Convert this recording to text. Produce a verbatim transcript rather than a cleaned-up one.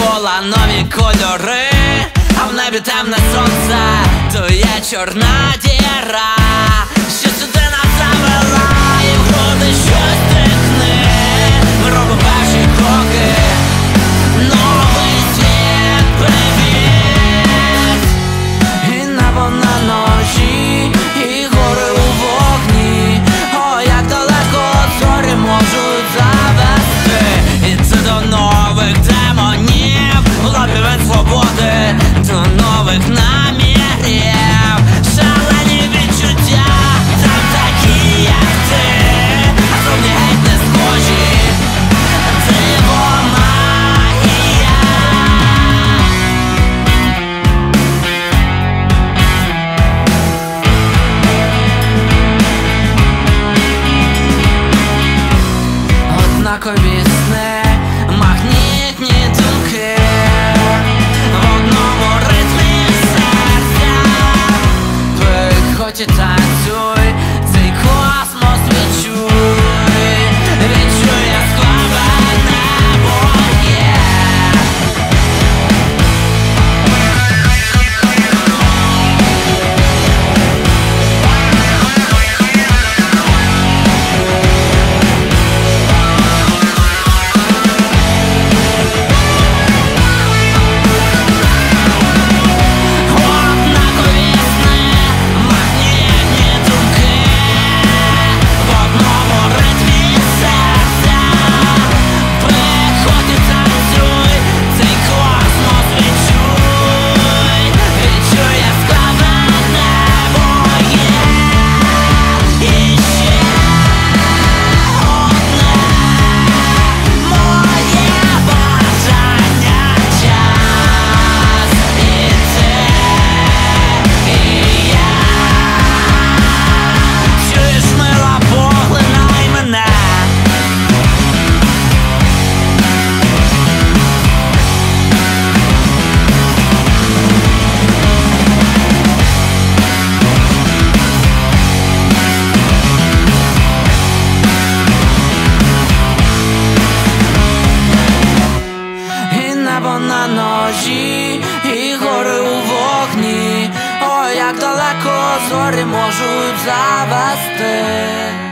навколо нові кольори, а в небі темне сонце, то є чорна діра, що сюди нас завела, і в груди щось тихне. Ми робимо перші кроки, новий світ, привіт. І небо на ножі, і гори у вогні. О, як далеко зорі можуть завести. І це до нових демонів, лабіринт свободи, до нових намірів. Шалені відчуття, там такі, як ти, а зовні геть не схожі. Диво, магія. Однакові сни, магнітні думки, в одному ритмі серця. Приходь і танцюй, цей космос відчуй, відчуй яскраве небо є. Небо на ножі, і гори у вогні. Ой, як далеко зорі можуть завести.